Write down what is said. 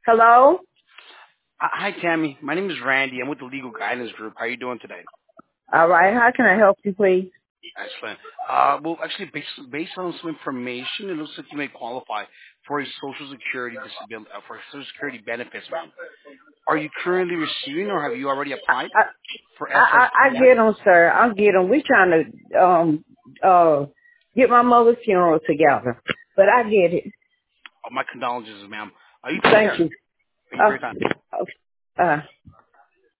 Hello? Hi, Tammy. My name is Randy. I'm with the Legal Guidance Group. How are you doing today? All right. How can I help you, please? Excellent. Well, actually, based on some information, it looks like you may qualify for a Social Security disability for Social Security benefits, ma'am. Are you currently receiving, or have you already I, applied I, for I SSDI? get them, sir. I get them. We trying to get my mother's funeral together, but I get it. Oh, my condolences, ma'am. You take Thank care. you. Thank you for your time. Okay.